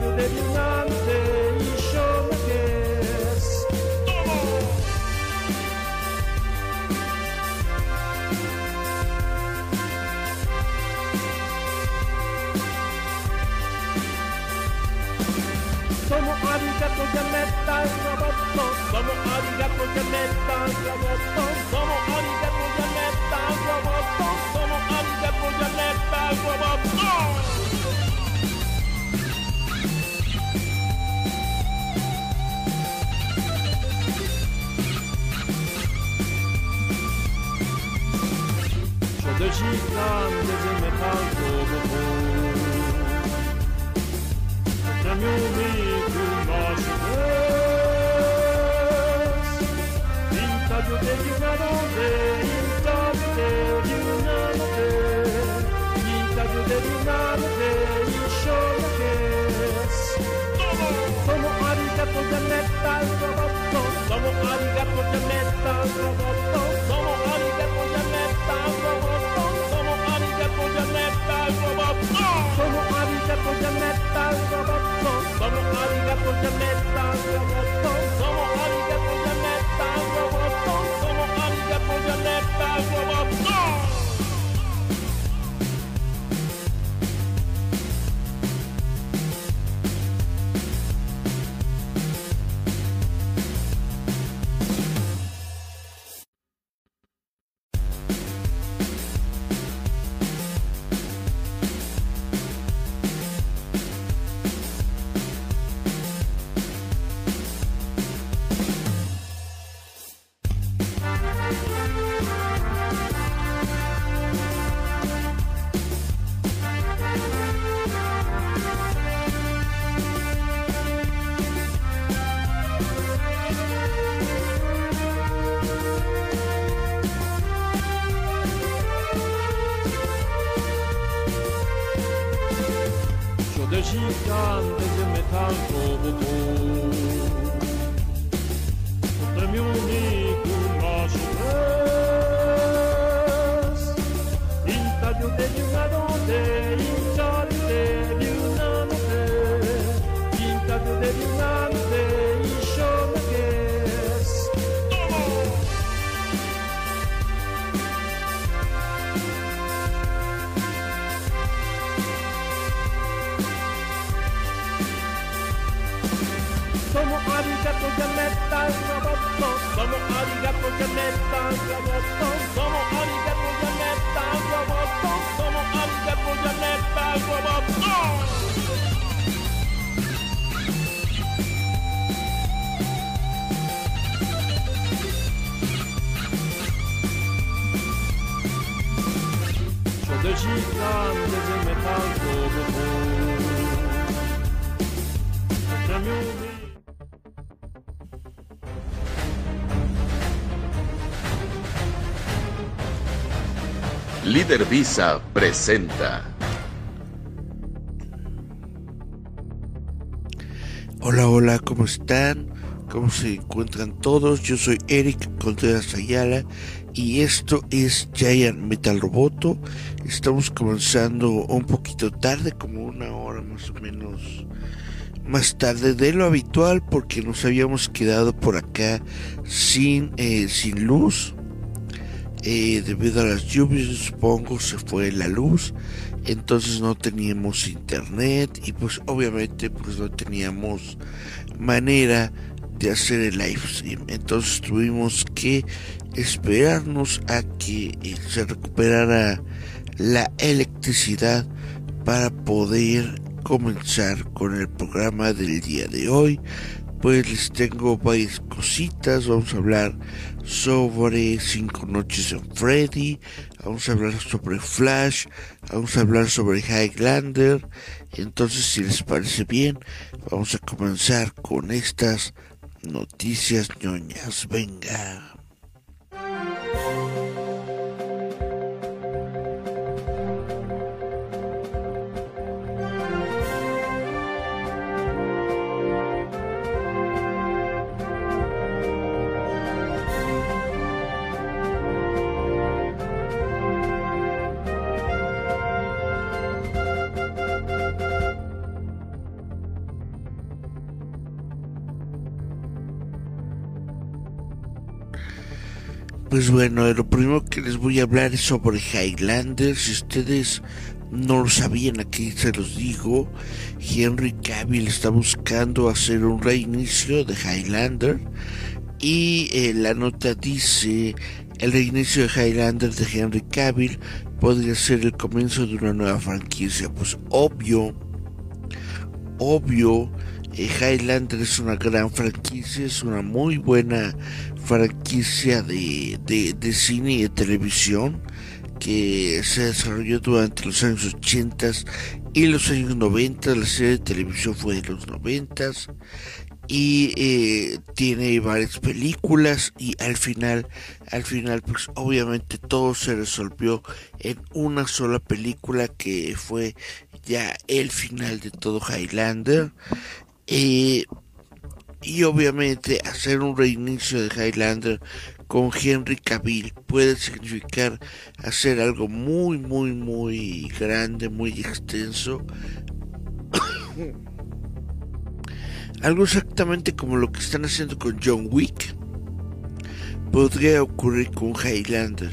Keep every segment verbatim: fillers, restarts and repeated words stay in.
出れるなんて一緒だけすどうもどうもありがとうじゃメタルロボットどうもありがとうじゃメタルロボットどうもありがとうじゃメタルロボットどうもありがとうじゃメタルロボット初で時間で攻めたロボットMieux que ma jeunesse Interview dell'ignorante Interview dell'ignorante Interview dell'ignorante Inshonakesu Domo arigatoじゃメタルロボットどうもありがとうじゃメタルロボットどうもありがとうじゃメタルロボットどうもありがとうじゃメタルロボットどうもありがとうじゃメタルロボットどうもありがとうじゃメタルロボットどうもありがとうじゃメタルロボットどうもありがとうじゃメタルロボットで時間で攻めたロボットとても憎ましですインタビューデビューなのでインタビューデビューなのでインタビューデビューなので一緒だけですどうもどうもありがとうじゃメタルロボットどうもありがとうじゃメタルロボットどうもありがとうじゃメタルロボットどうもありがとうじゃメタルロボット初で時間で攻めたロボットとても Líder Visa presenta. Hola, hola, ¿cómo están? ¿Cómo se encuentran todos? Yo soy Eric Contreras Ayala y esto es Giant Metal Roboto. Estamos comenzando un poquito tarde, como una hora más o menos más tarde de lo habitual, porque nos habíamos quedado por acá sin, eh, sin luz. Eh, debido a las lluvias, supongo, se fue la luz, entonces no teníamos internet y pues obviamente pues no teníamos manera de hacer el live stream. Entonces tuvimos que esperarnos a que eh, se recuperara la electricidad para poder comenzar con el programa del día de hoy. Pues les tengo varias cositas. Vamos a hablar sobre Cinco Noches en Freddy, vamos a hablar sobre Flash, vamos a hablar sobre Highlander. Entonces, si les parece bien, vamos a comenzar con estas noticias ñoñas. Venga. Pues bueno, lo primero que les voy a hablar es sobre Highlander. Si ustedes no lo sabían, aquí se los digo. Henry Cavill está buscando hacer un reinicio de Highlander. Y eh, la nota dice: el reinicio de Highlander de Henry Cavill podría ser el comienzo de una nueva franquicia. Pues obvio, obvio, eh, Highlander es una gran franquicia, es una muy buena franquicia de, de, de cine y de televisión que se desarrolló durante los años ochenta y los años noventa. La serie de televisión fue de los noventa y eh, tiene varias películas, y al final, al final pues obviamente todo se resolvió en una sola película que fue ya el final de todo Highlander. Eh, y obviamente hacer un reinicio de Highlander con Henry Cavill puede significar hacer algo muy muy muy grande, muy extenso. Algo exactamente como lo que están haciendo con John Wick podría ocurrir con Highlander,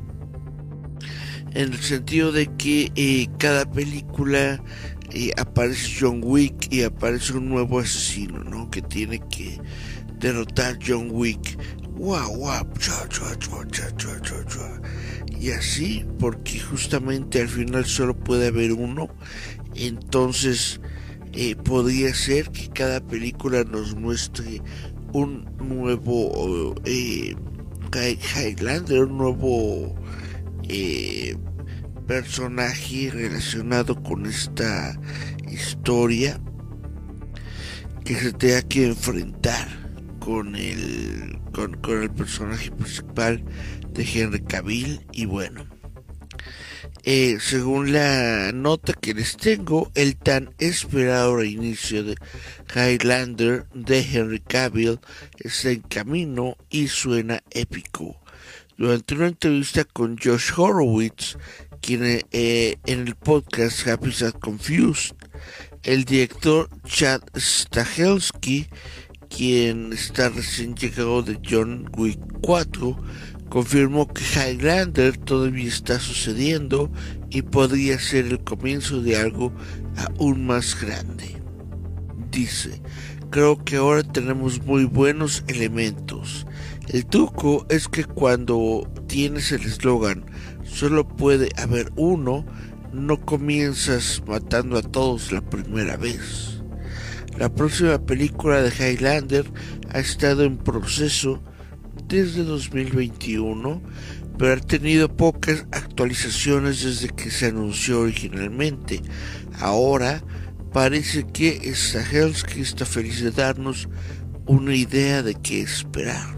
en el sentido de que eh, cada película eh, aparece John Wick y aparece un nuevo asesino, ¿no? Que tiene que derrotar John Wick. Wow, wow, chua, chua, chua, chua, chua, chua, chua. Y así, porque justamente al final solo puede haber uno. Entonces eh, podría ser que cada película nos muestre un nuevo eh, Highlander, un nuevo eh, personaje relacionado con esta historia que se tenga que enfrentar con el con, con el personaje principal de Henry Cavill. Y bueno, eh, según la nota que les tengo, el tan esperado reinicio de Highlander de Henry Cavill está en camino y suena épico. Durante una entrevista con Josh Horowitz, quien eh, en el podcast Happy Sad Confused, el director Chad Stahelski, quien está recién llegado de John Wick cuatro, confirmó que Highlander todavía está sucediendo y podría ser el comienzo de algo aún más grande. Dice: creo que ahora tenemos muy buenos elementos. El truco es que cuando tienes el eslogan "solo puede haber uno", no comienzas matando a todos la primera vez. La próxima película de Highlander ha estado en proceso desde dos mil veintiuno, pero ha tenido pocas actualizaciones desde que se anunció originalmente. Ahora parece que Stahelski está feliz de darnos una idea de qué esperar.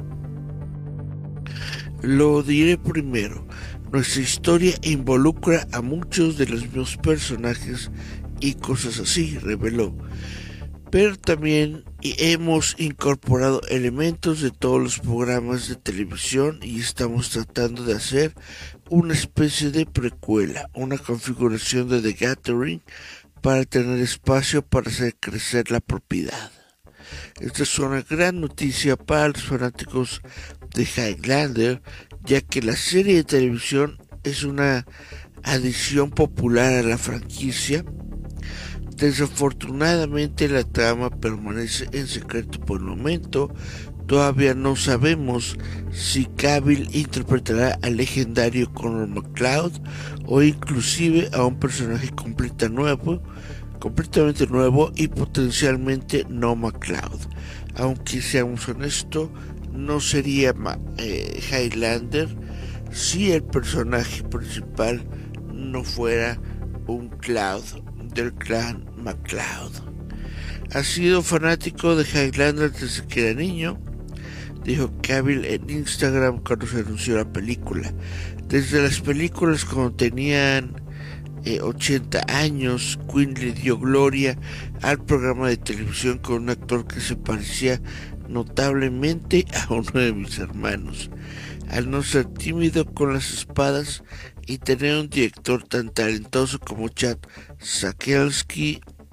Lo diré primero: nuestra historia involucra a muchos de los mismos personajes y cosas así, reveló. Pero también hemos incorporado elementos de todos los programas de televisión y estamos tratando de hacer una especie de precuela, una configuración de The Gathering para tener espacio para hacer crecer la propiedad. Esta es una gran noticia para los fanáticos de Highlander, ya que la serie de televisión es una adición popular a la franquicia. Desafortunadamente la trama permanece en secreto por el momento. Todavía no sabemos si Cavill interpretará al legendario Connor MacLeod o inclusive a un personaje completa nuevo, completamente nuevo y potencialmente no MacLeod. Aunque seamos honestos, no sería eh, Highlander si el personaje principal no fuera un Cloud del clan MacLeod. Ha sido fanático de Highlander desde que era niño, dijo Cavill en Instagram cuando se anunció la película. Desde las películas cuando tenían eh, ochenta años, Queen le dio gloria al programa de televisión con un actor que se parecía notablemente a uno de mis hermanos. Al no ser tímido con las espadas y tener un director tan talentoso como Chad Stahelski,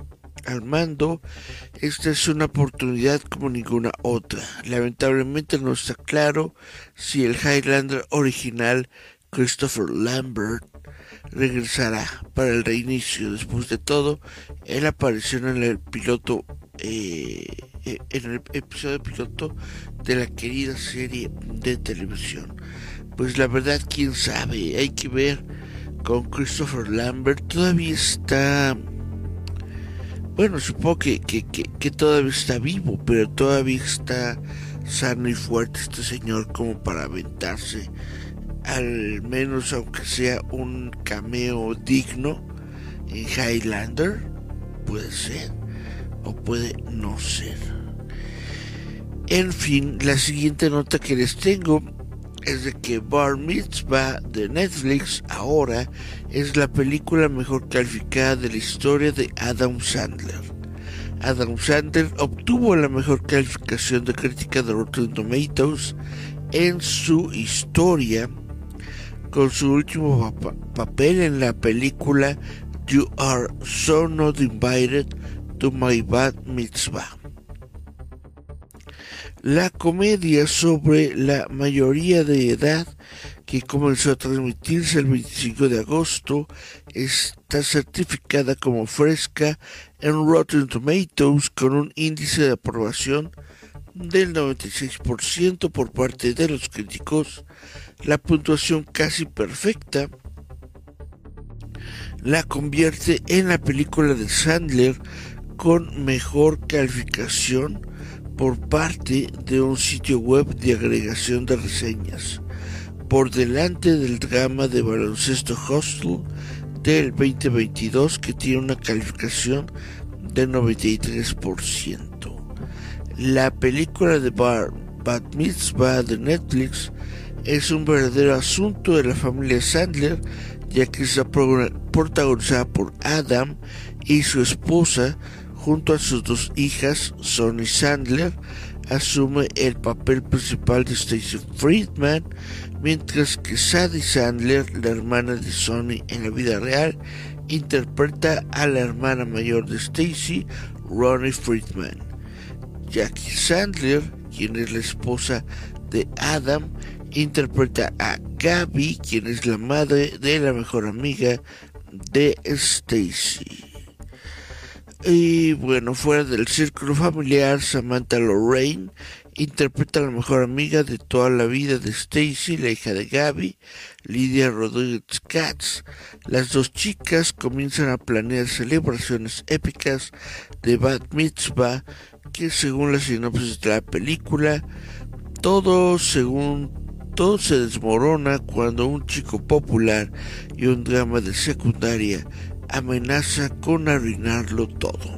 al mando. Esta es una oportunidad como ninguna otra. Lamentablemente no está claro si el Highlander original Christopher Lambert regresará para el reinicio. Después de todo, él apareció en el piloto eh, en el episodio piloto de la querida serie de televisión. Pues la verdad, quién sabe, hay que ver con Christopher Lambert. Todavía está, bueno, supongo que, que, que, que todavía está vivo, pero todavía está sano y fuerte este señor como para aventarse al menos, aunque sea un cameo digno en Highlander. Puede ser o puede no ser. En fin, la siguiente nota que les tengo es de que Bar Mitzvah de Netflix ahora es la película mejor calificada de la historia de Adam Sandler. Adam Sandler obtuvo la mejor calificación de crítica de Rotten Tomatoes en su historia con su último pa- papel en la película You Are So Not Invited to My Bat Mitzvah. La comedia sobre la mayoría de edad que comenzó a transmitirse el veinticinco de agosto está certificada como fresca en Rotten Tomatoes con un índice de aprobación del noventa y seis por ciento por parte de los críticos. La puntuación casi perfecta la convierte en la película de Sandler con mejor calificación por parte de un sitio web de agregación de reseñas, por delante del drama de baloncesto Hustle del veinte veintidós, que tiene una calificación de noventa y tres por ciento. La película de Bar Bat Mitzvah de Netflix es un verdadero asunto de la familia Sandler, ya que está protagonizada por Adam y su esposa junto a sus dos hijas. Sonny Sandler asume el papel principal de Stacy Friedman, mientras que Sadie Sandler, la hermana de Sonny en la vida real, interpreta a la hermana mayor de Stacy, Ronnie Friedman. Jackie Sandler, quien es la esposa de Adam, interpreta a Gabby, quien es la madre de la mejor amiga de Stacy. Y bueno, fuera del círculo familiar, Samantha Lorraine interpreta a la mejor amiga de toda la vida de Stacy, la hija de Gabby, Lydia Rodriguez Katz. Las dos chicas comienzan a planear celebraciones épicas de Bat Mitzvah, que según la sinopsis de la película, todo según todo se desmorona cuando un chico popular y un drama de secundaria amenaza con arruinarlo todo.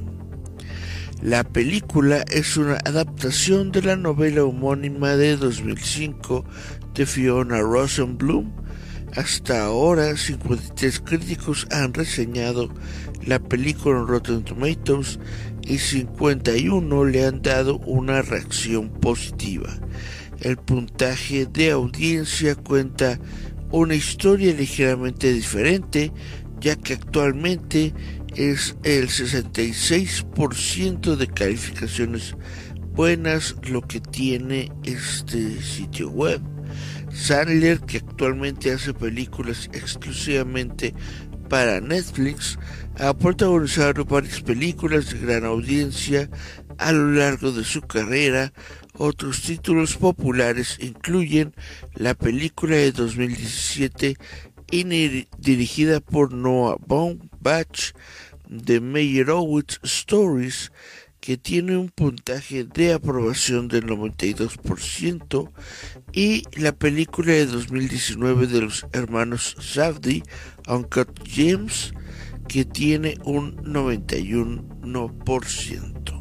La película es una adaptación de la novela homónima de dos mil cinco de Fiona Rosenblum. Hasta ahora, cincuenta y tres críticos han reseñado la película en Rotten Tomatoes y cincuenta y uno le han dado una reacción positiva. El puntaje de audiencia cuenta una historia ligeramente diferente, ya que actualmente es el sesenta y seis por ciento de calificaciones buenas lo que tiene este sitio web. Sandler, que actualmente hace películas exclusivamente para Netflix, ha protagonizado varias películas de gran audiencia a lo largo de su carrera. Otros títulos populares incluyen la película de dos mil diecisiete dirigida por Noah Baumbach, The Meyerowitz Stories, que tiene un puntaje de aprobación del noventa y dos por ciento, y la película de dos mil diecinueve de los hermanos Safdie, Uncut Gems, que tiene un noventa y uno por ciento.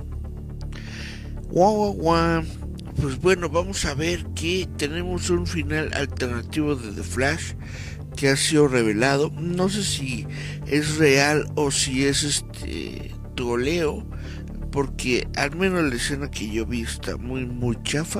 Guau, guau, guau. Pues bueno, vamos a ver que tenemos un final alternativo de The Flash que ha sido revelado. No sé si es real o si es este troleo, porque al menos la escena que yo vi está muy muy chafa.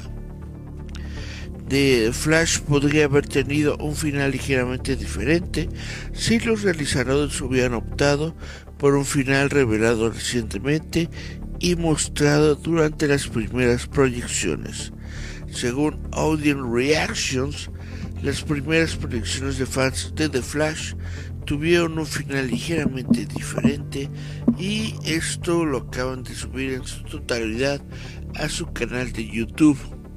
The Flash podría haber tenido un final ligeramente diferente si los realizadores hubieran optado por un final revelado recientemente y mostrado durante las primeras proyecciones. Según Audience Reactions, las primeras proyecciones de fans de The Flash tuvieron un final ligeramente diferente y esto lo acaban de subir en su totalidad a su canal de YouTube.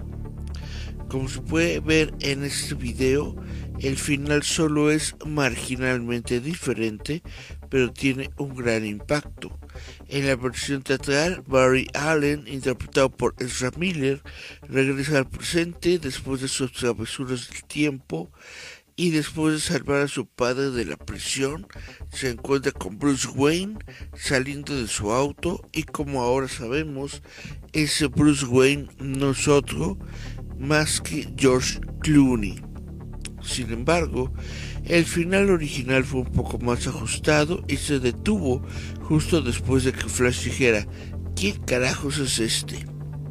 Como se puede ver en este video, el final solo es marginalmente diferente, pero tiene un gran impacto. En la versión teatral, Barry Allen, interpretado por Ezra Miller, regresa al presente después de sus travesuras del tiempo y después de salvar a su padre de la prisión, se encuentra con Bruce Wayne saliendo de su auto y, como ahora sabemos, ese Bruce Wayne no es otro más que George Clooney. Sin embargo, el final original fue un poco más ajustado y se detuvo justo después de que Flash dijera ¿quién carajos es este?,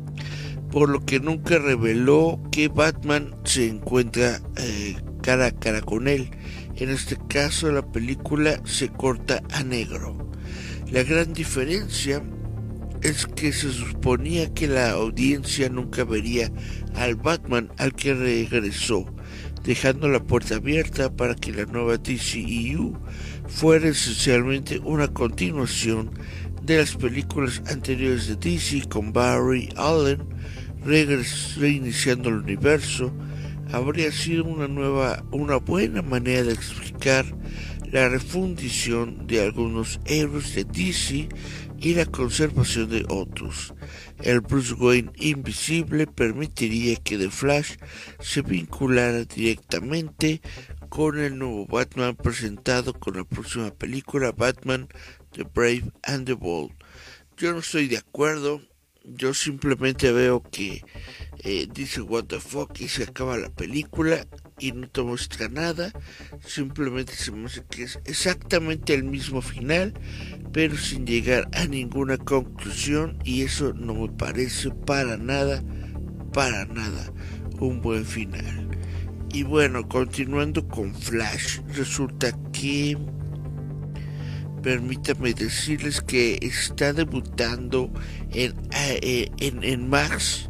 por lo que nunca reveló que Batman se encuentra eh, cara a cara con él. En este caso, la película se corta a negro. La gran diferencia es que se suponía que la audiencia nunca vería al Batman al que regresó, dejando la puerta abierta para que la nueva D C E U fuera esencialmente una continuación de las películas anteriores de D C, con Barry Allen reiniciando el universo. Habría sido una nueva, una buena manera de explicar la refundición de algunos héroes de D C y la conservación de otros. El Bruce Wayne invisible permitiría que The Flash se vinculara directamente con el nuevo Batman presentado con la próxima película Batman The Brave and the Bold. Yo no estoy de acuerdo, yo simplemente veo que eh, dice what the fuck y se acaba la película y no te muestra nada. Simplemente se muestra que es exactamente el mismo final, pero sin llegar a ninguna conclusión, y eso no me parece para nada, para nada un buen final. Y bueno, continuando con Flash, resulta que permítanme decirles que está debutando en, en, en Max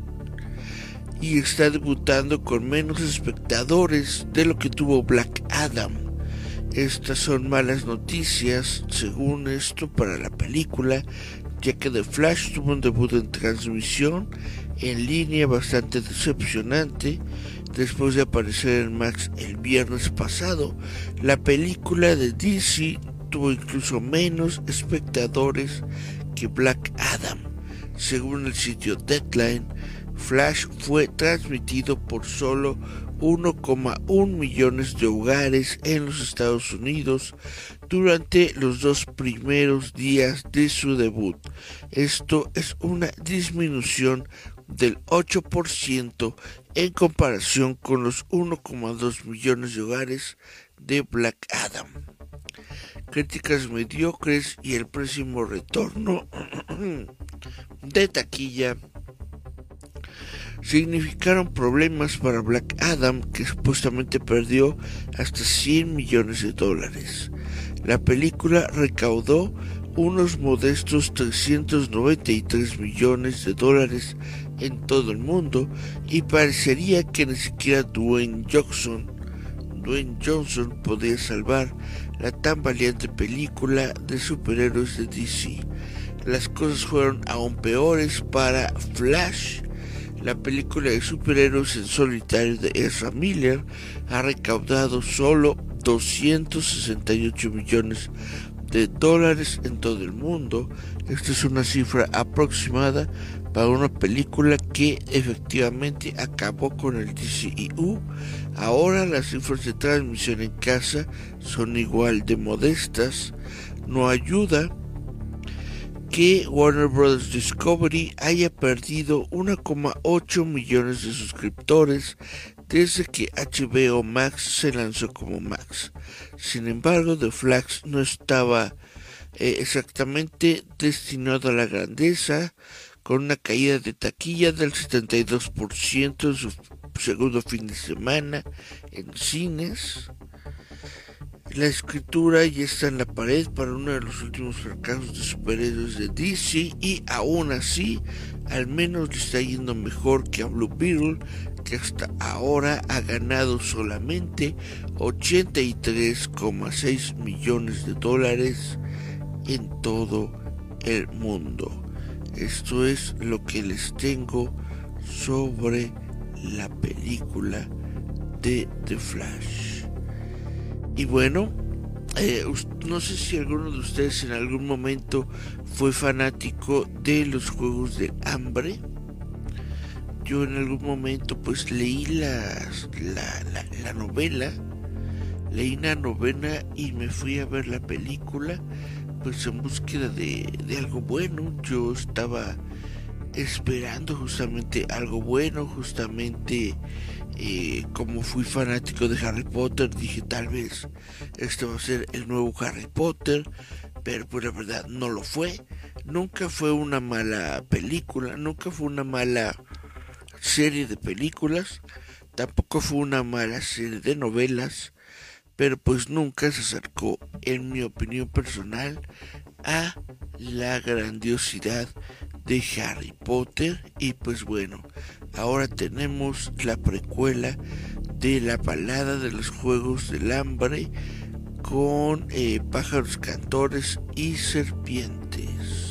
y está debutando con menos espectadores de lo que tuvo Black Adam. Estas son malas noticias, según esto, para la película, ya que The Flash tuvo un debut en transmisión en línea bastante decepcionante. Después de aparecer en Max el viernes pasado, la película de D C tuvo incluso menos espectadores que Black Adam. Según el sitio Deadline, Flash fue transmitido por solo uno coma uno millones de hogares en los Estados Unidos durante los dos primeros días de su debut. Esto es una disminución del ocho por ciento en comparación con los uno coma dos millones de hogares de Black Adam. Críticas mediocres y el pésimo retorno de taquilla significaron problemas para Black Adam, que supuestamente perdió hasta cien millones de dólares. La película recaudó unos modestos trescientos noventa y tres millones de dólares en todo el mundo y parecería que ni siquiera Dwayne Johnson, Dwayne Johnson podía salvar la tan valiente película de superhéroes de D C. Las cosas fueron aún peores para Flash. La película de superhéroes en solitario de Ezra Miller ha recaudado solo doscientos sesenta y ocho millones de dólares en todo el mundo. Esta es una cifra aproximada para una película que efectivamente acabó con el D C E U. Ahora las cifras de transmisión en casa son igual de modestas. No ayuda que Warner Bros. Discovery haya perdido uno coma ocho millones de suscriptores desde que H B O Max se lanzó como Max. Sin embargo, The Flash no estaba eh, exactamente destinado a la grandeza, con una caída de taquilla del setenta y dos por ciento en su segundo fin de semana en cines. La escritura ya está en la pared para uno de los últimos fracasos de superhéroes de D C, y aún así al menos le está yendo mejor que a Blue Beetle, que hasta ahora ha ganado solamente ochenta y tres coma seis millones de dólares en todo el mundo. Esto es lo que les tengo sobre la película de The Flash. Y bueno, eh, no sé si alguno de ustedes en algún momento fue fanático de los Juegos del Hambre. Yo en algún momento pues leí las, la, la, la novela, leí la novela y me fui a ver la película pues en búsqueda de, de algo bueno. Yo estaba esperando justamente algo bueno, justamente eh, como fui fanático de Harry Potter, dije tal vez este va a ser el nuevo Harry Potter, pero pues la verdad no lo fue. Nunca fue una mala película, nunca fue una mala serie de películas, tampoco fue una mala serie de novelas, pero pues nunca se acercó, en mi opinión personal, a la grandiosidad de Harry Potter. Y pues bueno, ahora tenemos la precuela de la balada de los Juegos del Hambre con eh, pájaros cantores y serpientes.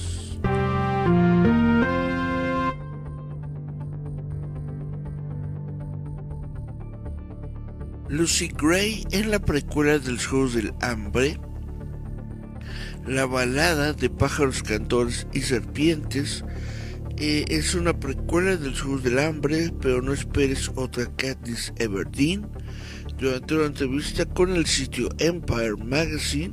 Lucy Gray en la precuela de los Juegos del Hambre, la balada de pájaros cantores y serpientes. Eh, es una precuela de los Juegos del Hambre, pero no esperes otra Katniss Everdeen. Durante una entrevista con el sitio Empire Magazine,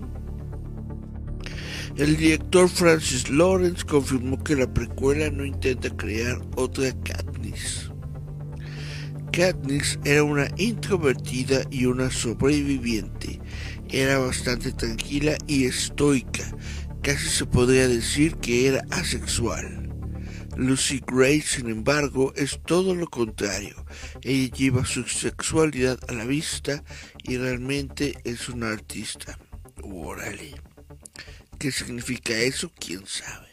el director Francis Lawrence confirmó que la precuela no intenta crear otra Katniss. Katniss era una introvertida y una sobreviviente. Era bastante tranquila y estoica. Casi se podría decir que era asexual. Lucy Gray, sin embargo, es todo lo contrario. Ella lleva su sexualidad a la vista y realmente es una artista. Órale. ¿Qué significa eso? ¿Quién sabe?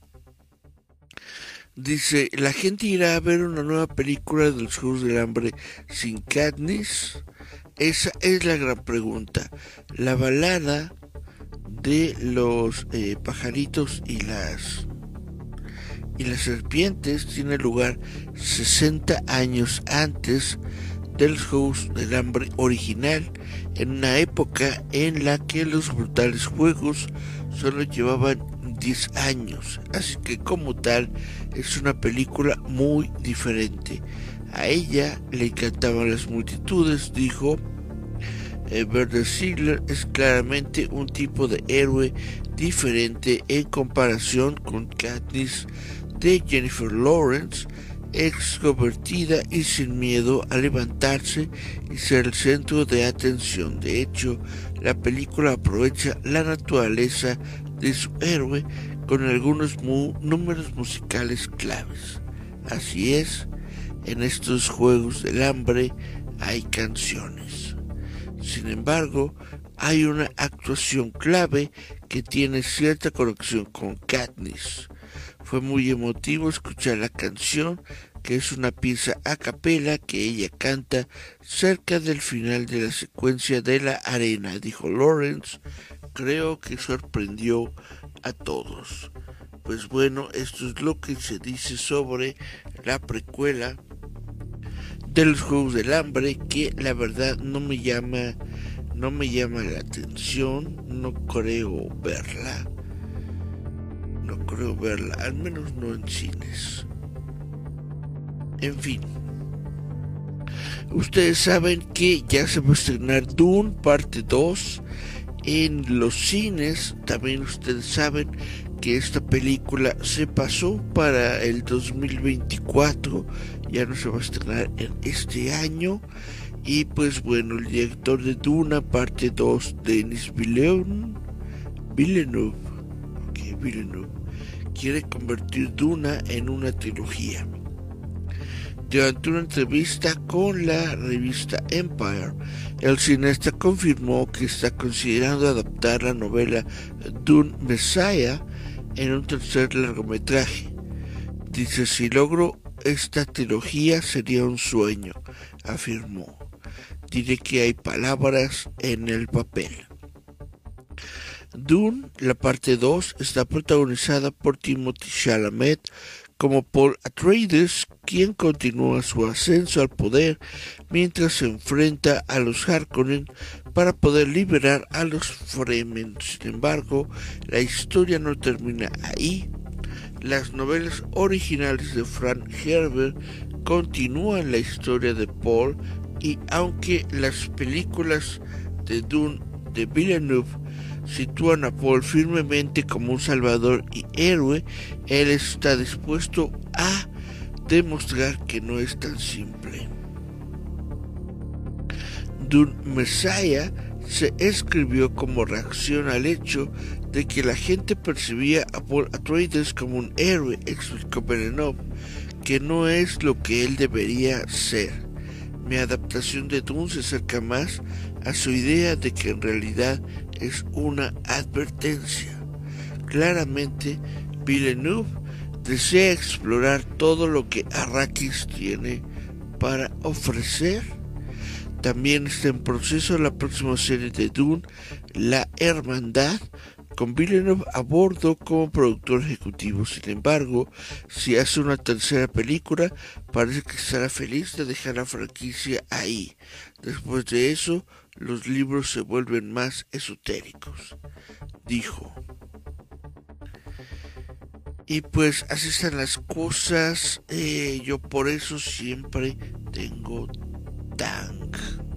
Dice, ¿la gente irá a ver una nueva película de los Juegos del Hambre sin Katniss? Esa es la gran pregunta. La balada de los eh, pajaritos y las y las serpientes tiene lugar sesenta años antes de los Juegos del Hambre original, en una época en la que los brutales juegos solo llevaban diez años, así que como tal es una película muy diferente. A ella le encantaban las multitudes, dijo eh, Werner Ziegler. Es claramente un tipo de héroe diferente en comparación con Katniss de Jennifer Lawrence, extrovertida y sin miedo a levantarse y ser el centro de atención. De hecho, la película aprovecha la naturaleza de su héroe con algunos mu- números musicales claves. Así es, en estos Juegos del Hambre hay canciones. Sin embargo, hay una actuación clave que tiene cierta conexión con Katniss. Fue muy emotivo escuchar la canción, que es una pieza a capela que ella canta cerca del final de la secuencia de la arena, dijo Lawrence. Creo que sorprendió a todos. Pues bueno, esto es lo que se dice sobre la precuela de los Juegos del Hambre, que la verdad no me llama, no me llama la atención, no creo verla. No creo verla, al menos no en cines. En fin, ustedes saben que ya se va a estrenar Dune parte dos en los cines. También ustedes saben que esta película se pasó para el dos mil veinticuatro, ya no se va a estrenar en este año. Y pues bueno, el director de Duna parte dos, Denis Villeneuve, Villeneuve, okay, Villeneuve quiere convertir Duna en una trilogía. Durante una entrevista con la revista Empire, el cineasta confirmó que está considerando adaptar la novela Dune Messiah en un tercer largometraje. Dice: si logro esta trilogía sería un sueño, afirmó. Diré que hay palabras en el papel. Dune, la parte dos, está protagonizada por Timothée Chalamet como Paul Atreides, quien continúa su ascenso al poder mientras se enfrenta a los Harkonnen para poder liberar a los Fremen. Sin embargo, la historia no termina ahí. Las novelas originales de Frank Herbert continúan la historia de Paul, y aunque las películas de Dune de Villeneuve sitúan a Paul firmemente como un salvador y héroe, él está dispuesto a demostrar que no es tan simple. Dune Messiah se escribió como reacción al hecho de que la gente percibía a Paul Atreides como un héroe, explicó Villeneuve, que no es lo que él debería ser. Mi adaptación de Dune se acerca más a su idea de que en realidad es una advertencia. Claramente, Villeneuve desea explorar todo lo que Arrakis tiene para ofrecer. También está en proceso la próxima serie de Dune, La Hermandad, con Villeneuve a bordo como productor ejecutivo. Sin embargo, si hace una tercera película, parece que estará feliz de dejar la franquicia ahí. Después de eso, los libros se vuelven más esotéricos, dijo. Y pues así están las cosas. Eh, yo por eso siempre tengo Tang.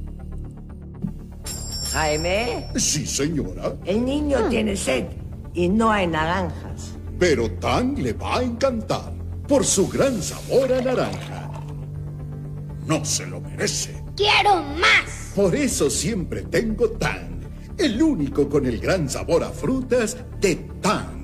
Jaime. Sí, señora. El niño tiene sed y no hay naranjas. Pero Tang le va a encantar por su gran sabor a naranja. No se lo merece. ¡Quiero más! Por eso siempre tengo Tang, el único con el gran sabor a frutas de Tang.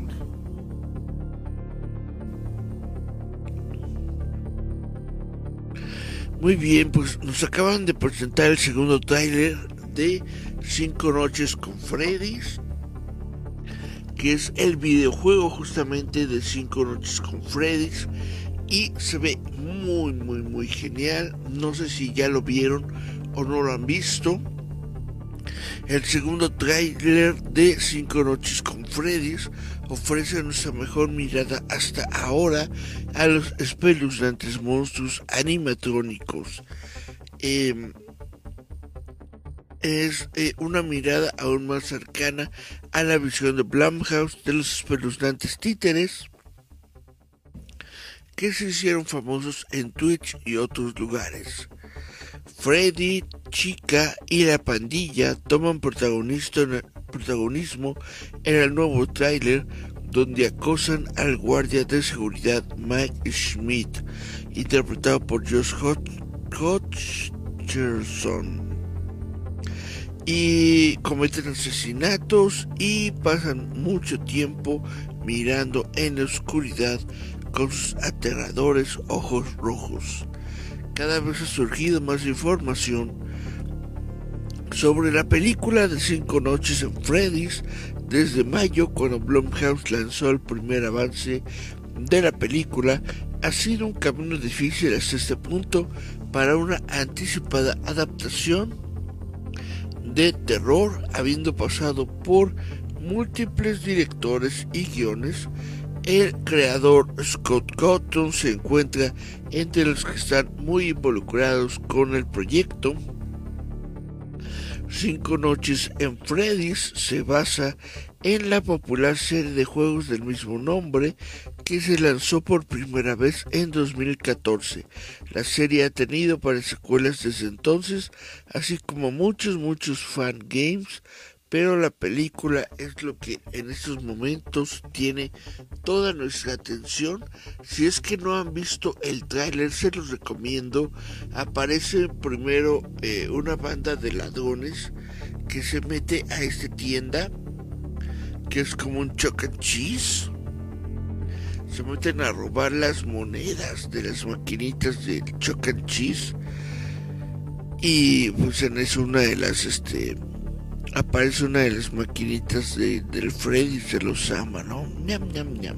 Muy bien, pues nos acaban de presentar el segundo tráiler de Cinco Noches con Freddy's, que es el videojuego justamente de Cinco Noches con Freddy's, y se ve muy muy muy genial. No sé si ya lo vieron o no lo han visto. El segundo tráiler de Cinco Noches con Freddy's ofrece nuestra mejor mirada hasta ahora a los espeluznantes monstruos animatrónicos. Eh, es eh, una mirada aún más cercana a la visión de Blumhouse de los espeluznantes títeres que se hicieron famosos en Twitch y otros lugares. Freddy, Chica y la pandilla toman protagonismo en el nuevo tráiler, donde acosan al guardia de seguridad Mike Schmidt, interpretado por Josh Hutcherson, y cometen asesinatos y pasan mucho tiempo mirando en la oscuridad con sus aterradores ojos rojos. Cada vez ha surgido más información sobre la película de Cinco Noches en Freddy's desde mayo, cuando Blumhouse lanzó el primer avance de la película. Ha sido un camino difícil hasta este punto para una anticipada adaptación de terror, habiendo pasado por múltiples directores y guiones. El creador Scott Cawthon se encuentra entre los que están muy involucrados con el proyecto. Cinco Noches en Freddy's se basa en la popular serie de juegos del mismo nombre que se lanzó por primera vez en dos mil catorce. La serie ha tenido varias secuelas desde entonces, así como muchos muchos fan games, pero la película es lo que en estos momentos tiene toda nuestra atención. Si es que no han visto el tráiler, se los recomiendo. Aparece primero eh, una banda de ladrones que se mete a esta tienda, que es como un Chuck E. Cheese. se meten a robar las monedas de las maquinitas del Chuck and Cheese. Y pues en eso una de las, este, aparece una de las maquinitas de, del Freddy, se los ama, ¿no? Ñam, ñam, ñam.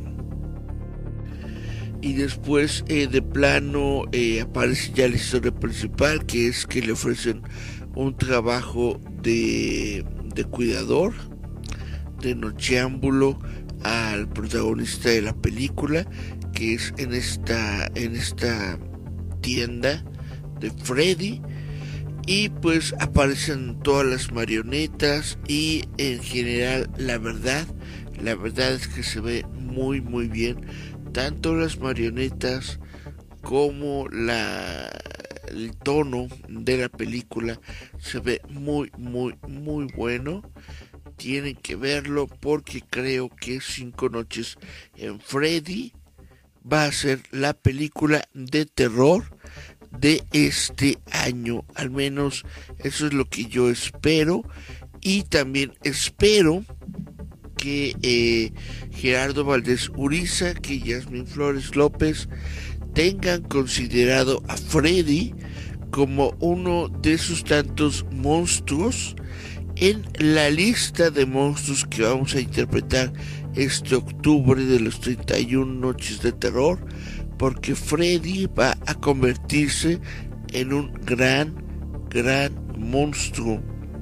Y después eh, de plano eh, aparece ya la historia principal, que es que le ofrecen un trabajo de, de cuidador, de nocheámbulo al protagonista de la película, que es en esta, en esta tienda de Freddy. Y pues aparecen todas las marionetas y en general la verdad, la verdad es que se ve muy muy bien, tanto las marionetas como la, el tono de la película se ve muy muy muy bueno. Tienen que verlo porque creo que Cinco Noches en Freddy va a ser la película de terror de este año, al menos eso es lo que yo espero. Y también espero que eh, Gerardo Valdés Uriza, que Yasmín Flores López tengan considerado a Freddy como uno de sus tantos monstruos en la lista de monstruos que vamos a interpretar este octubre de los treinta y una noches de terror, porque Freddy va a convertirse en un gran, gran monstruo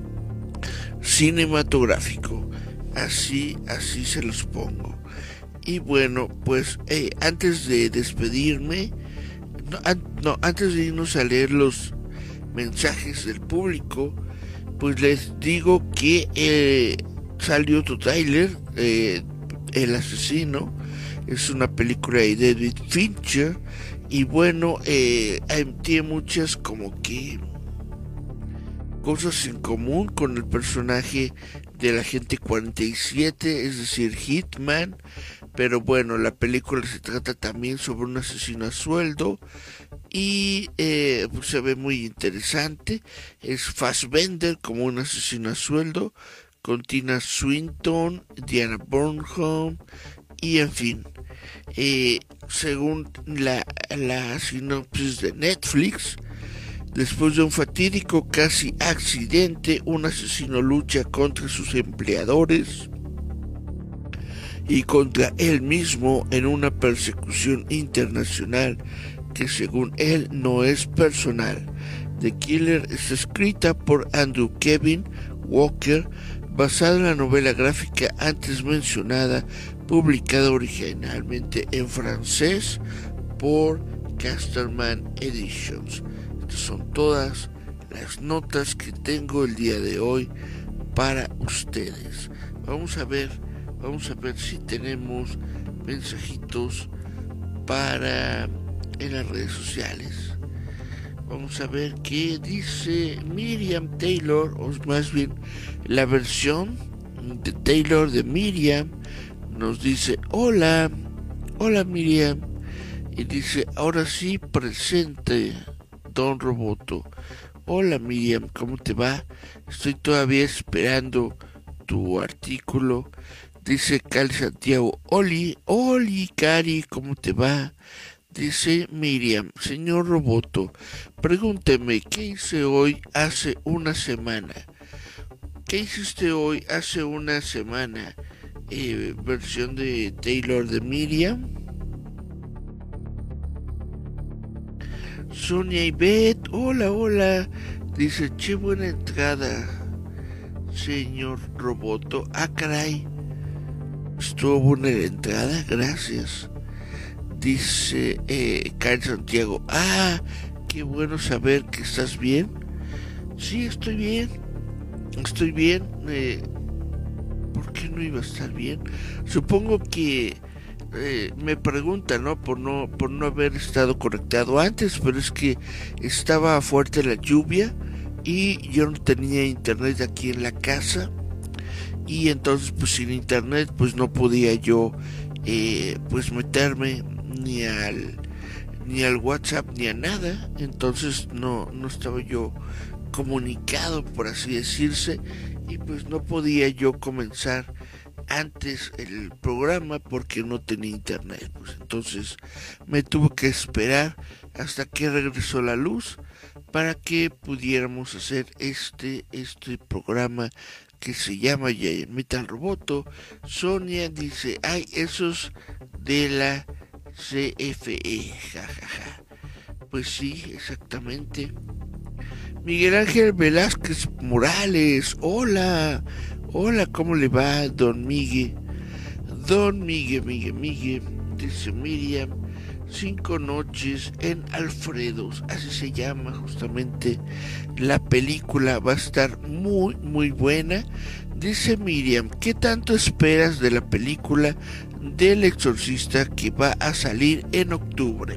cinematográfico. Así, así se los pongo. Y bueno, pues eh, antes de despedirme, no, an, no, antes de irnos a leer los mensajes del público, pues les digo que eh, salió otro tráiler, eh, El Asesino. Es una película de David Fincher y bueno, eh, tiene muchas como que cosas en común con el personaje del Agente cuarenta y siete, es decir, Hitman. Pero bueno, la película se trata también sobre un asesino a sueldo y eh, pues se ve muy interesante. Es Fassbender como un asesino a sueldo, con Tina Swinton, Diana Burnham y en fin. Eh, según la, la sinopsis de Netflix, después de un fatídico casi accidente, un asesino lucha contra sus empleadores y contra él mismo en una persecución internacional que según él no es personal. The Killer está escrita por Andrew Kevin Walker, basada en la novela gráfica antes mencionada, publicada originalmente en francés por Casterman Editions. Estas son todas las notas que tengo el día de hoy para ustedes. Vamos a ver, vamos a ver si tenemos mensajitos para en las redes sociales. Vamos a ver qué dice Miriam Taylor, o más bien la versión de Taylor de Miriam. Nos dice: hola, hola Miriam. Y dice: ahora sí, presente, Don Roboto. Hola Miriam, ¿cómo te va? Estoy todavía esperando tu artículo. Dice Cali Santiago: Oli, Oli, Cari, ¿cómo te va? Dice Miriam: señor Roboto, pregúnteme, ¿qué hice hoy hace una semana? ¿Qué hiciste hoy hace una semana? Eh, versión de Taylor de Miriam. Sonia Ivette: hola, hola. Dice: che, buena entrada, señor Roboto. Ah, caray, estuvo buena la entrada, gracias. Dice eh, Carlos Santiago: ah, qué bueno saber que estás bien. Sí, estoy bien, estoy bien. Eh, ¿Por qué no iba a estar bien? Supongo que eh, me preguntan, ¿no? Por no por no haber estado conectado antes, pero es que estaba fuerte la lluvia y yo no tenía internet aquí en la casa, y entonces pues sin internet pues no podía yo eh, pues meterme ni al ni al WhatsApp ni a nada. Entonces no no estaba yo comunicado, por así decirse, y pues no podía yo comenzar antes el programa porque no tenía internet. Pues entonces me tuve que esperar hasta que regresó la luz para que pudiéramos hacer este, este programa que se llama Giant Metal Roboto. Sonia dice, ay, esos de la C F E, jajaja. Pues sí, exactamente. Miguel Ángel Velázquez Morales, hola, hola, ¿cómo le va, don Miguel? Don Miguel, Miguel, Miguel, dice Miriam, Cinco noches en Alfredos, así se llama justamente la película, va a estar muy, muy buena. Dice Miriam, ¿qué tanto esperas de la película del Exorcista que va a salir en octubre?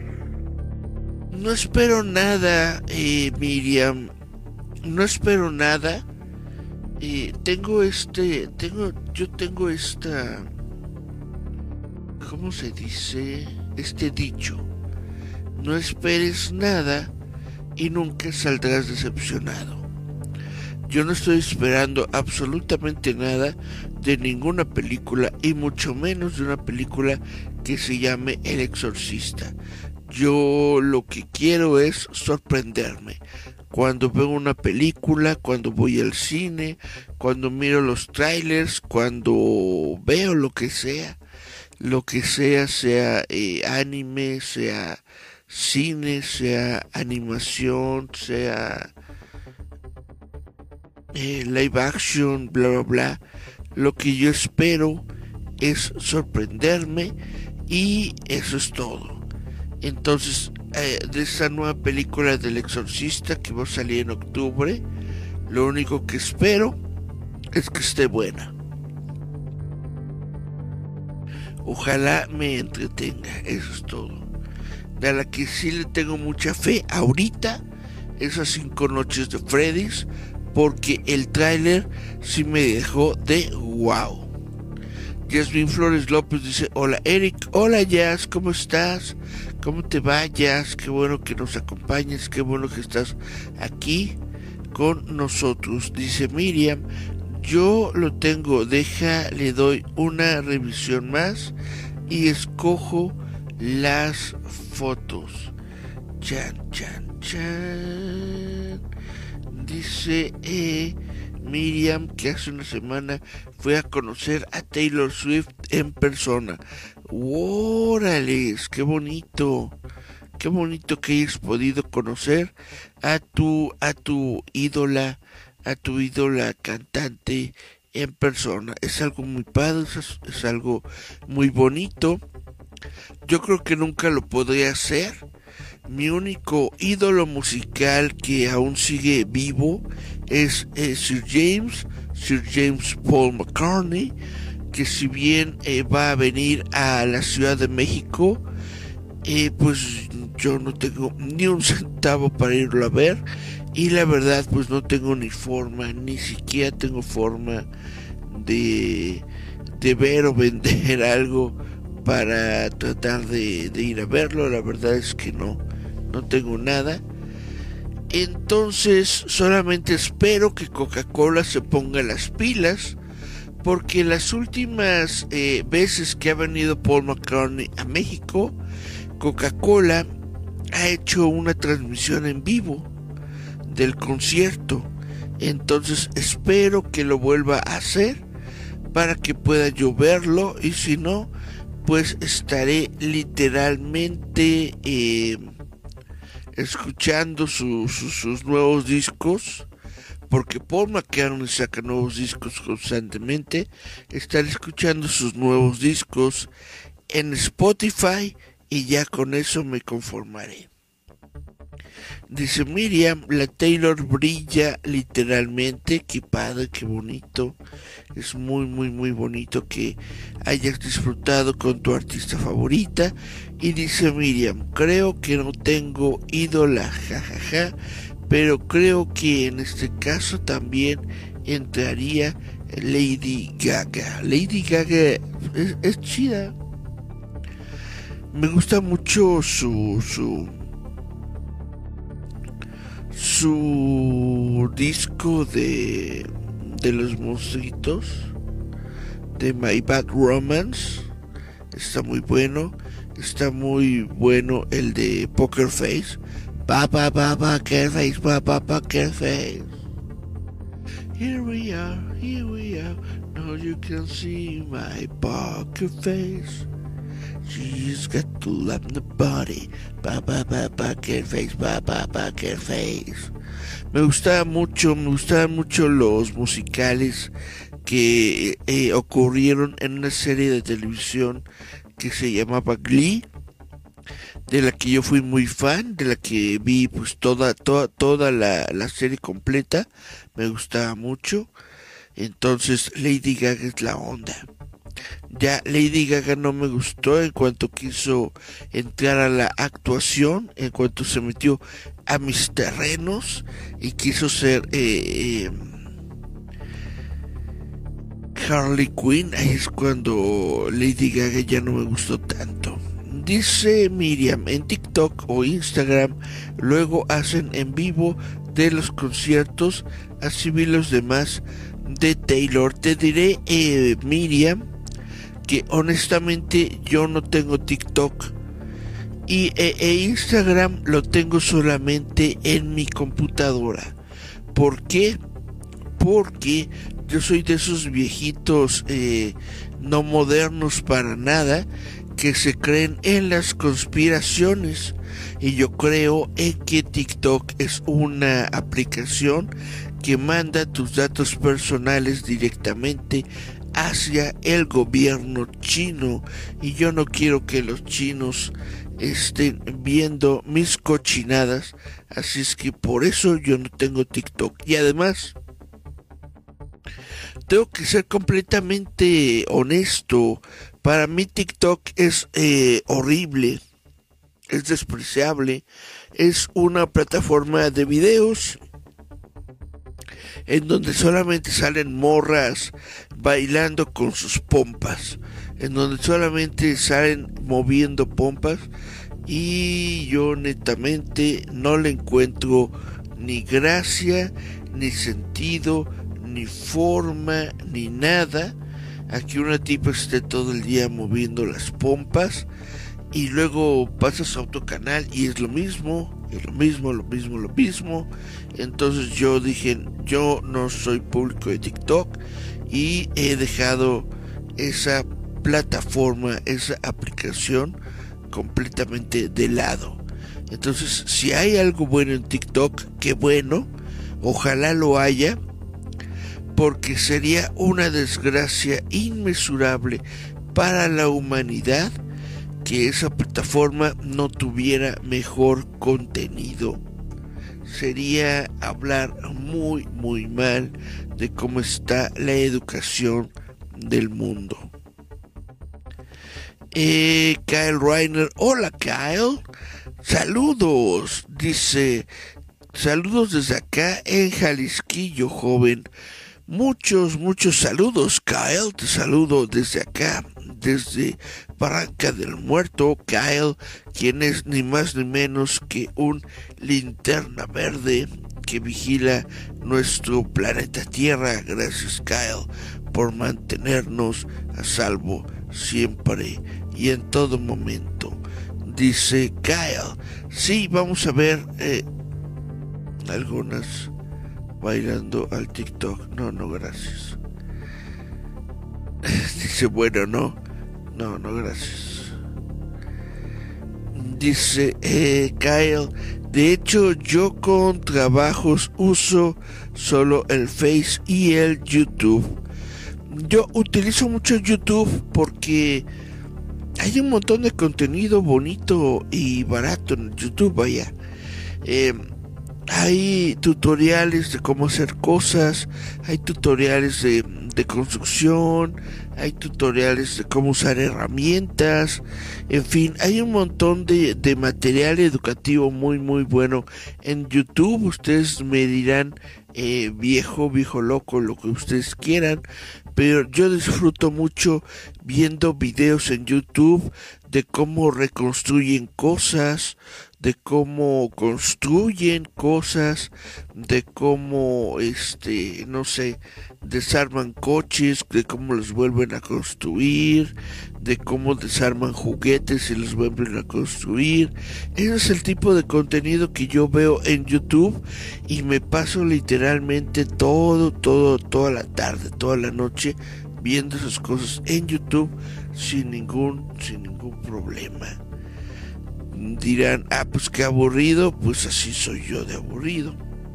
No espero nada, eh, Miriam. No espero nada. Eh, tengo este, tengo, yo tengo esta, ¿cómo se dice? Este dicho: no esperes nada y nunca saldrás decepcionado. Yo no estoy esperando absolutamente nada de ninguna película y mucho menos de una película que se llame El Exorcista. Yo lo que quiero es sorprenderme. Cuando veo una película, cuando voy al cine, cuando miro los trailers, cuando veo lo que sea, lo que sea, sea eh, anime, sea cine, sea animación, sea eh, live action, bla bla bla, lo que yo espero es sorprenderme y eso es todo. Entonces, eh, de esa nueva película del Exorcista que va a salir en octubre, lo único que espero es que esté buena. Ojalá me entretenga, eso es todo. De la que sí le tengo mucha fe ahorita, esas cinco noches de Freddy's, porque el tráiler sí me dejó de wow. Jasmine Flores López dice, hola Eric, hola Jazz, ¿cómo estás? ¿Cómo te va, Jazz? Qué bueno que nos acompañes, qué bueno que estás aquí con nosotros. Dice Miriam, yo lo tengo, deja, le doy una revisión más y escojo las fotos. Chan, chan, chan. Dice eh, Miriam que hace una semana fue a conocer a Taylor Swift en persona. ¡Órales! ¡Qué bonito! ¡Qué bonito que hayas podido conocer a tu, a tu ídola, a tu ídola cantante en persona! Es algo muy padre, es, es algo muy bonito. Yo creo que nunca lo podría hacer. Mi único ídolo musical que aún sigue vivo es eh, Sir James, Sir James Paul McCartney, que si bien eh, va a venir a la Ciudad de México, eh, pues yo no tengo ni un centavo para irlo a ver, y la verdad pues no tengo ni forma, ni siquiera tengo forma de, de ver o vender algo para tratar de, de ir a verlo. La verdad es que no, no tengo nada. Entonces solamente espero que Coca-Cola se ponga las pilas, porque las últimas eh, veces que ha venido Paul McCartney a México, Coca-Cola ha hecho una transmisión en vivo del concierto. Entonces espero que lo vuelva a hacer para que pueda yo verlo, y si no, pues estaré literalmente eh, escuchando su, su, sus nuevos discos, porque Paul McCartney saca nuevos discos constantemente. Estaré escuchando sus nuevos discos en Spotify y ya con eso me conformaré. Dice Miriam, la Taylor brilla literalmente. Qué padre, qué bonito. Es muy muy muy bonito que hayas disfrutado con tu artista favorita. Y dice Miriam, creo que no tengo ídola, jajaja, pero creo que en este caso también entraría Lady Gaga. Lady Gaga es, es chida. Me gusta mucho su su su disco de de los monstruitos. de My Bad Romance. Está muy bueno. Está muy bueno el de Poker Face. Pa pa pa Poker Face, pa pa Poker Face. Here we are, here we are. Now you can see my poker face. She's got to love the body. Pa pa pa Poker Face, pa pa Poker Face. Me gustaba mucho, me gustaban mucho los musicales que eh, ocurrieron en una serie de televisión que se llamaba Glee, de la que yo fui muy fan, de la que vi pues toda toda toda la, la serie completa. Me gustaba mucho. Entonces Lady Gaga es la onda. Ya Lady Gaga no me gustó en cuanto quiso entrar a la actuación, en cuanto se metió a mis terrenos y quiso ser eh, eh, Harley Quinn. Ahí es cuando Lady Gaga ya no me gustó tanto. Dice Miriam, en TikTok o Instagram luego hacen en vivo de los conciertos, así vi los demás de Taylor. Te diré, eh, Miriam, que honestamente yo no tengo TikTok y e, e Instagram lo tengo solamente en mi computadora. ¿Por qué? Porque yo soy de esos viejitos eh, no modernos para nada, que se creen en las conspiraciones, y yo creo en que TikTok es una aplicación que manda tus datos personales directamente hacia el gobierno chino, y yo no quiero que los chinos estén viendo mis cochinadas, así es que por eso yo no tengo TikTok. Y además tengo que ser completamente honesto, para mí TikTok es eh, horrible, es despreciable, es una plataforma de videos en donde solamente salen morras bailando con sus pompas, en donde solamente salen moviendo pompas, y yo netamente no le encuentro ni gracia, ni sentido, ni forma, ni nada a que una tipa esté todo el día moviendo las pompas y luego pasas a otro canal y es lo mismo, es lo mismo, lo mismo, lo mismo. Entonces yo dije, yo no soy público de TikTok y he dejado esa plataforma, esa aplicación completamente de lado. Entonces, si hay algo bueno en TikTok, qué bueno, ojalá lo haya, porque sería una desgracia inmesurable para la humanidad que esa plataforma no tuviera mejor contenido. Sería hablar muy muy mal de cómo está la educación del mundo. Eh, Kyle Reiner, hola Kyle, saludos, dice, saludos desde acá en Jalisquillo, joven. Muchos, muchos saludos, Kyle. Te saludo desde acá, desde Barranca del Muerto. Kyle, quien es ni más ni menos que un linterna verde que vigila nuestro planeta Tierra. Gracias, Kyle, por mantenernos a salvo siempre y en todo momento. Dice Kyle, sí, vamos a ver eh, algunas bailando al TikTok. No, no, gracias. Dice, bueno, no. No, no, gracias. Dice eh, Kyle, de hecho yo con trabajos uso solo el Face y el YouTube. Yo utilizo mucho YouTube porque hay un montón de contenido bonito y barato en YouTube, vaya. Eh, Hay tutoriales de cómo hacer cosas, hay tutoriales de, de construcción, hay tutoriales de cómo usar herramientas, en fin, hay un montón de, de material educativo muy muy bueno en YouTube. Ustedes me dirán eh, viejo, viejo loco, lo que ustedes quieran, pero yo disfruto mucho viendo videos en YouTube de cómo reconstruyen cosas, de cómo construyen cosas, de cómo, este, no sé, desarman coches, de cómo los vuelven a construir, de cómo desarman juguetes y los vuelven a construir. Ese es el tipo de contenido que yo veo en YouTube y me paso literalmente todo, todo, toda la tarde, toda la noche viendo esas cosas en YouTube sin ningún, sin ningún problema. Dirán, ah, pues qué aburrido, pues así soy yo de aburrido.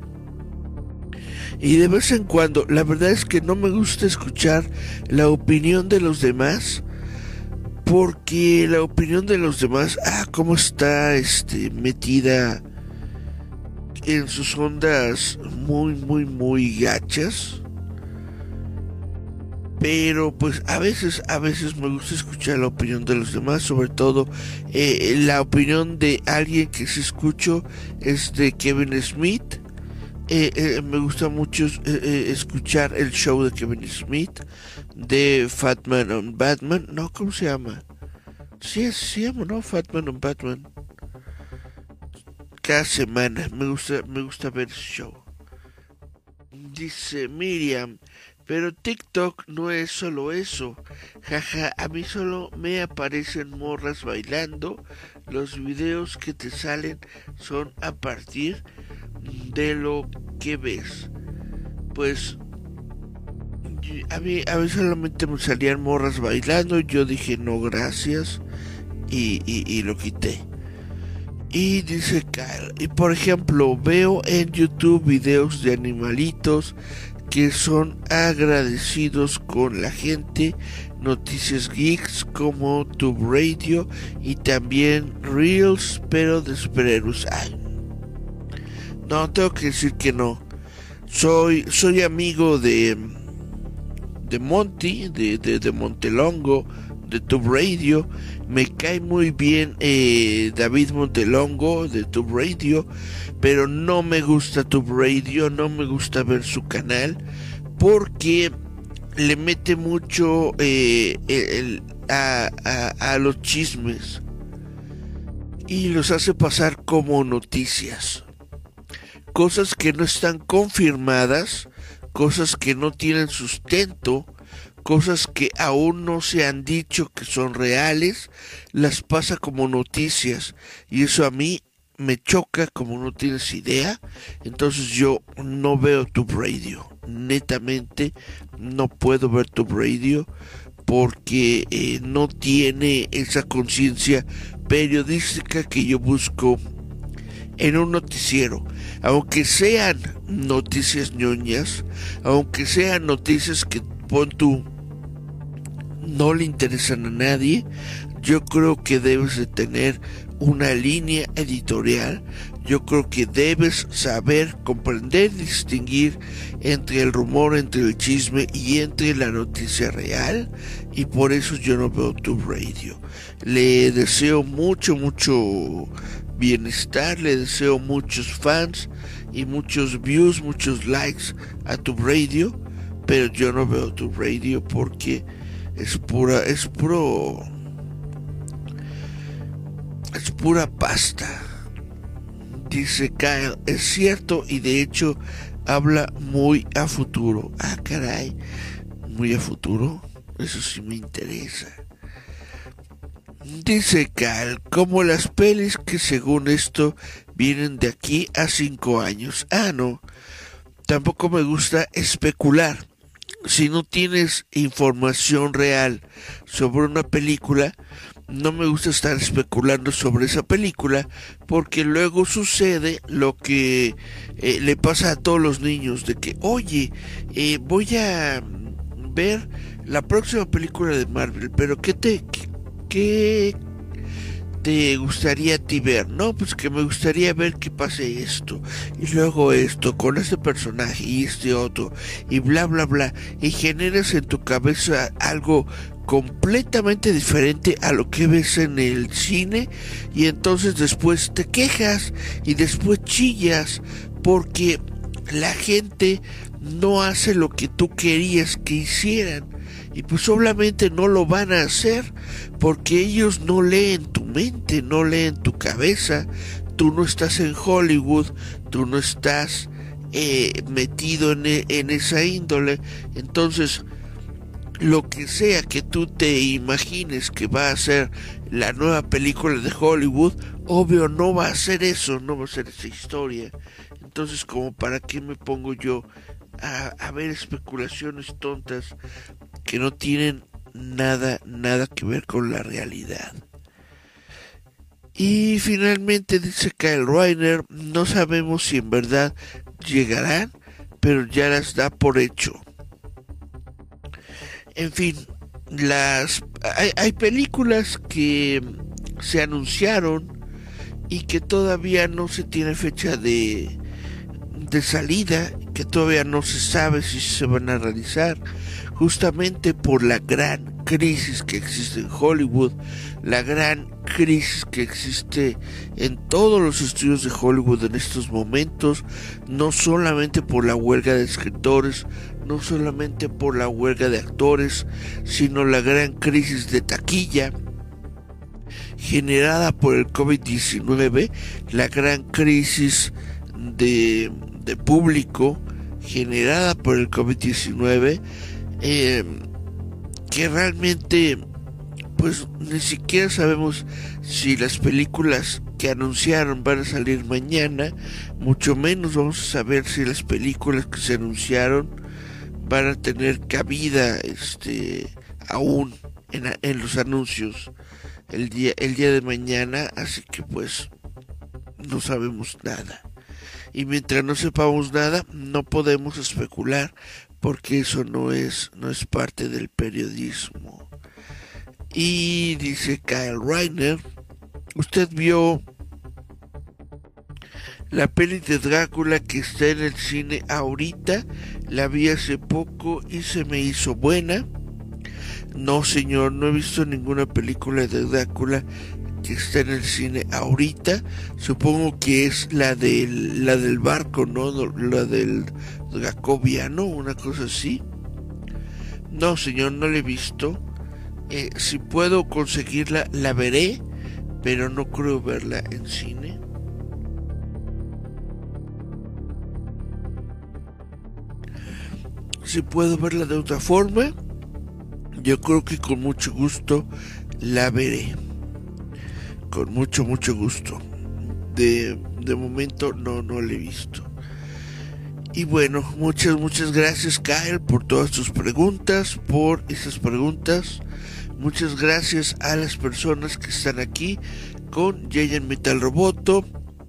Y de vez en cuando, la verdad es que no me gusta escuchar la opinión de los demás, porque la opinión de los demás, ah, cómo está este, metida en sus ondas muy, muy, muy gachas. Pero pues a veces, a veces me gusta escuchar la opinión de los demás, sobre todo eh, la opinión de alguien que sí escucho es de Kevin Smith. Eh, eh, me gusta mucho eh, eh, escuchar el show de Kevin Smith, de Fat Man on Batman, no, ¿cómo se llama? Sí, se llama, ¿no? Fat Man on Batman. Cada semana me gusta, me gusta ver el show. Dice Miriam, pero TikTok no es solo eso, jaja, a mí solo me aparecen morras bailando, los videos que te salen son a partir de lo que ves. Pues a mí, a mí solamente me salían morras bailando, yo dije no gracias y, y, y lo quité. Y dice Kyle, y por ejemplo veo en YouTube videos de animalitos que son agradecidos con la gente, noticias geeks como Tube Radio y también Reels, pero de superhéroes. Ay, no, tengo que decir que no. Soy, soy amigo de, de Monty, de, de, de Montelongo, de Tube Radio. Me cae muy bien eh, David Montelongo de Tube Radio, pero no me gusta Tube Radio, no me gusta ver su canal porque le mete mucho eh, el, a, a, a los chismes y los hace pasar como noticias, cosas que no están confirmadas, cosas que no tienen sustento, cosas que aún no se han dicho que son reales, las pasa como noticias y eso a mí me choca como no tienes idea. Entonces yo no veo Tube Radio, netamente no puedo ver Tube Radio porque eh, no tiene esa conciencia periodística que yo busco en un noticiero, aunque sean noticias ñoñas, aunque sean noticias que pon tú no le interesan a nadie. Yo creo que debes de tener una línea editorial. Yo creo que debes saber, comprender, distinguir entre el rumor, entre el chisme y entre la noticia real. Y por eso yo no veo Tube Radio. Le deseo mucho, mucho bienestar, le deseo muchos fans y muchos views, muchos likes a Tube Radio. Pero yo no veo Tube Radio porque es pura, es puro, es pura pasta. Dice Kyle, es cierto y de hecho habla muy a futuro. Ah, caray, muy a futuro, eso sí me interesa. Dice Kyle, como las pelis que según esto vienen de aquí a cinco años. Ah, no, tampoco me gusta especular. Si no tienes información real sobre una película, no me gusta estar especulando sobre esa película, porque luego sucede lo que eh, le pasa a todos los niños, de que, oye, eh, voy a ver la próxima película de Marvel, pero ¿qué te, qué, qué te gustaría a ti ver? No, pues que me gustaría ver que pase esto, y luego esto, con este personaje y este otro, y bla bla bla, y generas en tu cabeza algo completamente diferente a lo que ves en el cine, y entonces después te quejas y después chillas porque la gente no hace lo que tú querías que hicieran. Y pues obviamente no lo van a hacer porque ellos no leen tu mente, no leen tu cabeza. tú no estás en Hollywood, tú no estás eh, metido en, en esa índole. Entonces, lo que sea que tú te imagines que va a ser la nueva película de Hollywood, obvio no va a ser eso, no va a ser esa historia. Entonces, como para qué me pongo yo a, a ver especulaciones tontas que no tienen nada, nada que ver con la realidad. Y finalmente dice Kyle Rayner, no sabemos si en verdad llegarán, pero ya las da por hecho. En fin, las hay, hay películas que se anunciaron y que todavía no se tiene fecha de, de salida, que todavía no se sabe si se van a realizar, justamente por la gran crisis que existe en Hollywood, la gran crisis que existe en todos los estudios de Hollywood en estos momentos, no solamente por la huelga de escritores, no solamente por la huelga de actores, sino la gran crisis de taquilla generada por el covid diecinueve, la gran crisis de, de público generada por el covid diecinueve, eh, que realmente pues ni siquiera sabemos si las películas que anunciaron van a salir mañana, mucho menos vamos a saber si las películas que se anunciaron van a tener cabida este aún en, en los anuncios el día, el día de mañana, así que pues no sabemos nada. Y mientras no sepamos nada, no podemos especular, porque eso no es, no es parte del periodismo. Y dice Kyle Rayner, ¿usted vio la peli de Drácula que está en el cine ahorita? La vi hace poco y se me hizo buena. No, señor, no he visto ninguna película de Drácula que está en el cine ahorita. Supongo que es la del, la del barco, ¿no? La del Dracoviano, una cosa así. No, señor, no la he visto. Eh, si puedo conseguirla, la veré, pero no creo verla en cine. Si puedo verla de otra forma, yo creo que con mucho gusto la veré. Con mucho, mucho gusto. De, de momento no, no la he visto. Y bueno, muchas, muchas gracias, Kyle, por todas tus preguntas, por esas preguntas. Muchas gracias a las personas que están aquí con Giant Metal Roboto.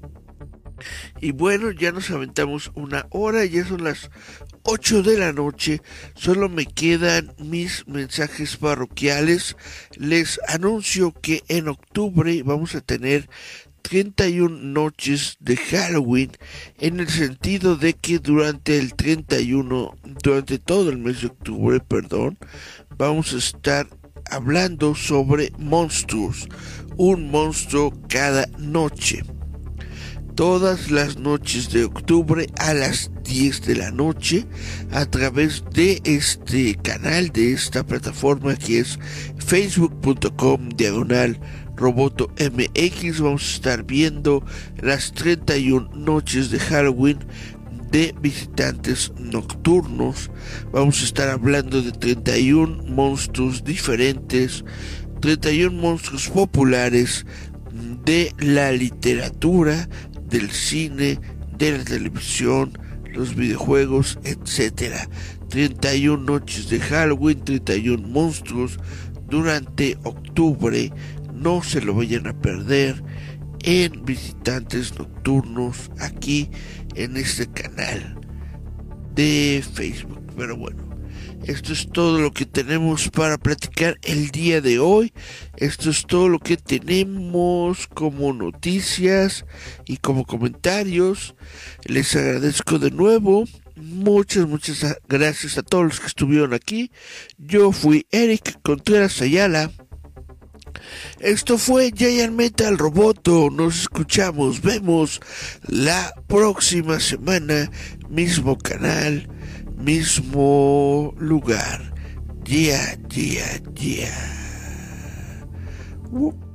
Y bueno, ya nos aventamos una hora, ya son las ocho de la noche. Solo me quedan mis mensajes parroquiales. Les anuncio que en octubre vamos a tener treinta y una noches de Halloween, en el sentido de que durante el treinta y uno, durante todo el mes de octubre, perdón, vamos a estar hablando sobre monstruos, un monstruo cada noche. Todas las noches de octubre a las diez de la noche, a través de este canal, de esta plataforma que es facebook punto com diagonal Roboto M X, vamos a estar viendo las treinta y una noches de Halloween de visitantes nocturnos. Vamos a estar hablando de treinta y uno monstruos diferentes, treinta y uno monstruos populares de la literatura, del cine, de la televisión, los videojuegos, etcétera. treinta y una noches de Halloween, treinta y uno monstruos durante octubre. No se lo vayan a perder en Visitantes Nocturnos, aquí en este canal de Facebook. Pero bueno, esto es todo lo que tenemos para platicar el día de hoy. Esto es todo lo que tenemos como noticias y como comentarios. Les agradezco de nuevo. Muchas, muchas gracias a todos los que estuvieron aquí. Yo fui Eric Contreras Ayala. Esto fue Giant Metal Roboto. Nos escuchamos, vemos la próxima semana. Mismo canal, mismo lugar. Yeah, yeah, yeah. Uh.